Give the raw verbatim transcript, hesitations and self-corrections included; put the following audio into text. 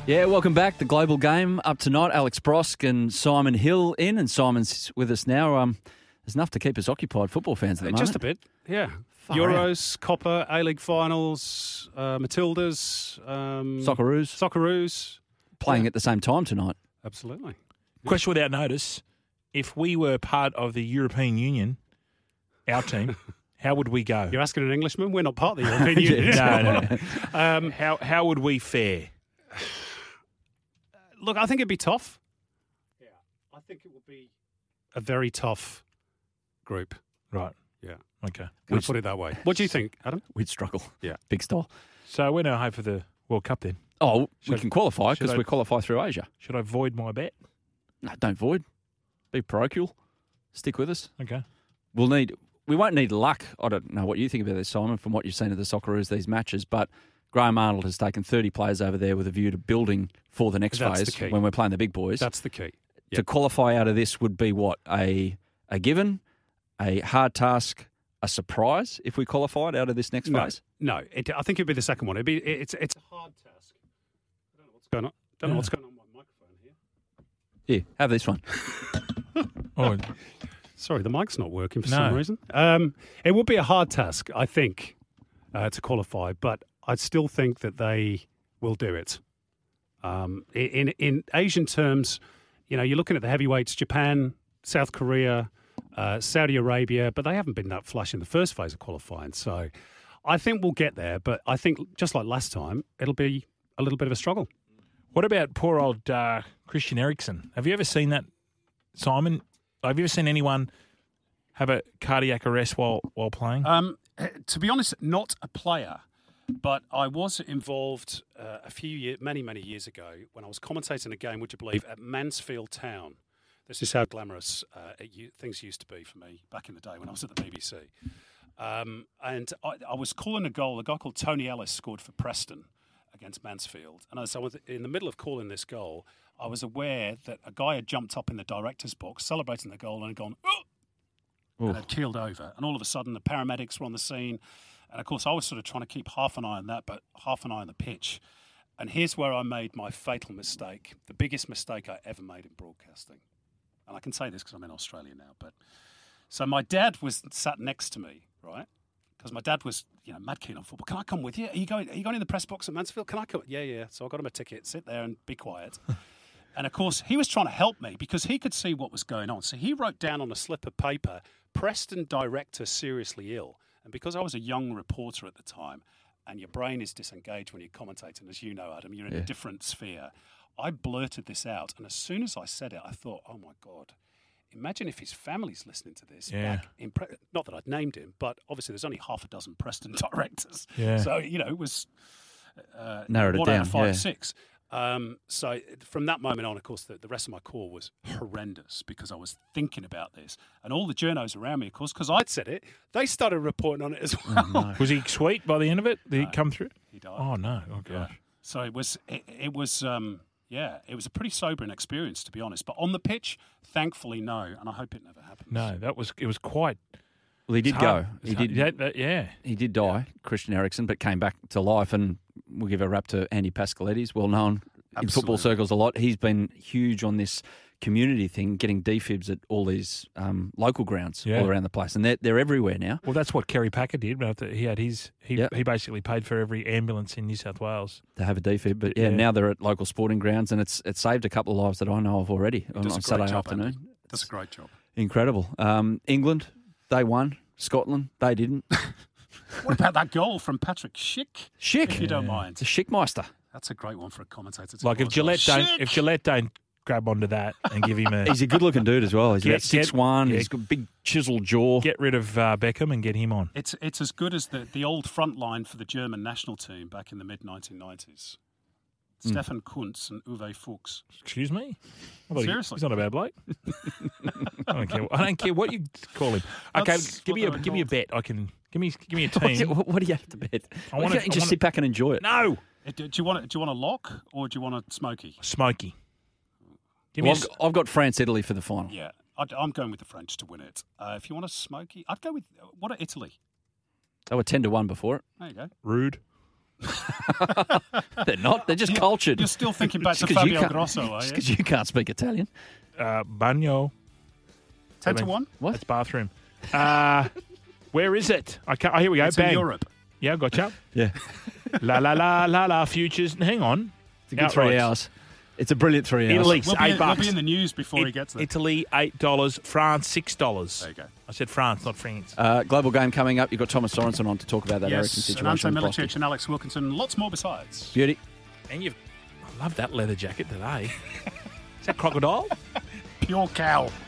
Yeah, welcome back. The Global Game up tonight. Alex Brosk and Simon Hill in, and Simon's with us now. Um, there's enough to keep us occupied, football fans at the moment. Just a bit, yeah. Far Euros, out. Copper, A-League finals, uh, Matildas, um, Socceroos. Socceroos. Playing yeah. at the same time tonight. Absolutely. Yeah. Question without notice, if we were part of the European Union, our team, how would we go? You're asking an Englishman? We're not part of the European Union. no, no. um, how, how would we fare? Look, I think it'd be tough. Yeah, I think it would be a very tough group. Right. Yeah. Okay. Can I put it that way? What do you think, Adam? We'd struggle. Yeah. Big style. So we're no hope for the World Cup then? Oh, Should- we can qualify because should I- we qualify through Asia. Should I void my bet? No, don't void. Be parochial. Stick with us. Okay. We'll need. We won't need luck. I don't know what you think about this, Simon, from what you've seen of the Socceroos, these matches, but Graham Arnold has taken thirty players over there with a view to building for the next That's the phase key. when we're playing the big boys. That's the key. To qualify out of this would be what? A a given, a hard task, a surprise if we qualified out of this next No, phase? no. It, I think it'd be the second one. It'd be it, it's it's a hard task. I don't know what's going on. Don't know Yeah. what's going on with my microphone here. Here, have this one. Oh, Sorry, the mic's not working for No. some reason. Um, it would be a hard task, I think, uh, to qualify, but I still think that they will do it. Um, in in Asian terms, you know, you're looking at the heavyweights: Japan, South Korea, uh, Saudi Arabia, but they haven't been that flush in the first phase of qualifying. So, I think we'll get there. But I think just like last time, it'll be a little bit of a struggle. what about poor old uh, Christian Eriksen? Have you ever seen that, Simon? Have you ever seen anyone have a cardiac arrest while while playing? Um, to be honest, not a player, but I was involved uh, a few years, many, many years ago when I was commentating a game, would you believe, at Mansfield Town. This is how glamorous uh, it, u- things used to be for me back in the day when I was at the B B C. Um, and I, I was calling a goal. A guy called Tony Ellis scored for Preston against Mansfield. And as I was in the middle of calling this goal, I was aware that a guy had jumped up in the director's box celebrating the goal and had gone, oh! and had keeled over. And all of a sudden, the paramedics were on the scene. And, of course, I was sort of trying to keep half an eye on that, but half an eye on the pitch. And here's where I made my fatal mistake, the biggest mistake I ever made in broadcasting. And I can say this because I'm in Australia now. But so my dad was sat next to me, right? Because my dad was, you know, mad keen on football. Can I come with you? Are you going? Are you going in the press box at Mansfield? Can I come? Yeah, yeah. So I got him a ticket. Sit there and be quiet. And, of course, he was trying to help me because he could see what was going on. So he wrote down on a slip of paper, Preston director seriously ill. And because I was a young reporter at the time, and your brain is disengaged when you're commentating, as you know, Adam, you're in Yeah. a different sphere, I blurted this out. And as soon as I said it, I thought, oh, my God, imagine if his family's listening to this. Yeah. Back in Pre- Not that I'd named him, but obviously there's only half a dozen Preston directors. Yeah. So, you know, it was uh, Narrowed it one out down, of five, yeah. six. Um, so from that moment on, of course, the, the rest of my call was horrendous because I was thinking about this. And all the journos around me, of course, because I'd said it, they started reporting on it as well. Was he sweet by the end of it? Did he No. come through? He died. Oh, no. Oh, Yeah. gosh. So it was, it, it was, um, yeah, it was a pretty sobering experience, to be honest. But on the pitch, thankfully, no. And I hope it never happens. No, that was, it was quite. Well, he did it's go. hard. He It's hard. did. Yeah, that- yeah. He did die, Christian Eriksen, but came back to life. And we'll give a rap to Andy Pascalettes, well known in football Absolutely. circles a lot. He's been huge on this community thing, getting defibs at all these um, local grounds Yeah. all around the place. And they're, they're everywhere now. Well, that's what Kerry Packer did. After he had his, he Yep. he basically paid for every ambulance in New South Wales. To have a defib, but yeah, Yeah. now they're at local sporting grounds, and it's it's saved a couple of lives that I know of already on, Does on a great Saturday job, afternoon. Andy. Does a great job. Incredible. Um, England, they won. Scotland, they didn't. What about that goal from Patrick Schick? Schick, If you don't mind. it's a Schickmeister. That's a great one for a commentator to Like if call as Gillette well. don't, if Gillette don't grab onto that and give him a He's a good-looking dude as well. He's Get- about six one. get- He's got a big chiseled jaw. get rid of uh, Beckham and get him on. It's it's as good as the, the old front line for the German national team back in the mid nineteen nineties. Hmm. Stefan Kuntz and Uwe Fuchs. Excuse me. I thought he- Seriously. he's not a bad bloke. I don't care. I don't care what you call him. Okay, That's give what me a they were give me a called. bet. I can give me give me a What, team. what do you have to bet? I Why wanna- can't you I just wanna- sit back and enjoy it? No, Uh, Do you want a, do you want a lock or do you want a smoky? Smoky. Give me Well, a I've, s- I've got France Italy for the final. Yeah, I'd, I'm going with the French to win it. Uh, if you want a smoky, I'd go with what are Italy? They were ten to one before it. There you go. rude. They're not. They're just cultured. You're still thinking back to Just 'cause you Fabio can't- Grosso, are Just you? because you can't speak Italian. Uh, Bagno. Ten to one. What? That's bathroom. Uh, where is it? I can't, oh, here we go. It's Bang. in Europe. Yeah, gotcha. Yeah. la la la la la futures. Hang on. It's a good three Outrights. hours. It's a brilliant three hours. Italy, We'll be, eight in, we'll bucks. be in the news before It- he gets there. Italy, eight dollars. France, six dollars. There you go. I said France, not France. Uh, global game coming up. You've got Thomas Sorensen on to talk about that Ericsson Yes, and situation. Ante with Boston. Milicic and Alex Wilkinson. Lots more besides. Beauty. And you've. I love that leather jacket today. Is that crocodile? Pure cow.